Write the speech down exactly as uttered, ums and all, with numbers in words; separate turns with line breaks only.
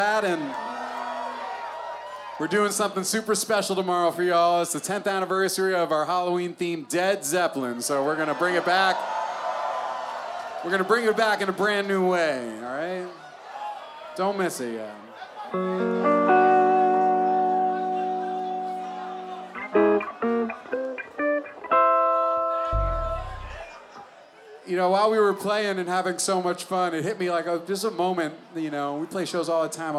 And we're doing something super special tomorrow for y'all. It's the tenth anniversary of our Halloween-themed Dead Zeppelin. So we're gonna bring it back. We're gonna bring it back in a brand new way, all right? Don't miss it, yeah. You know, while we were playing and having so much fun, it hit me like a, just a moment, you know, we play shows all the time.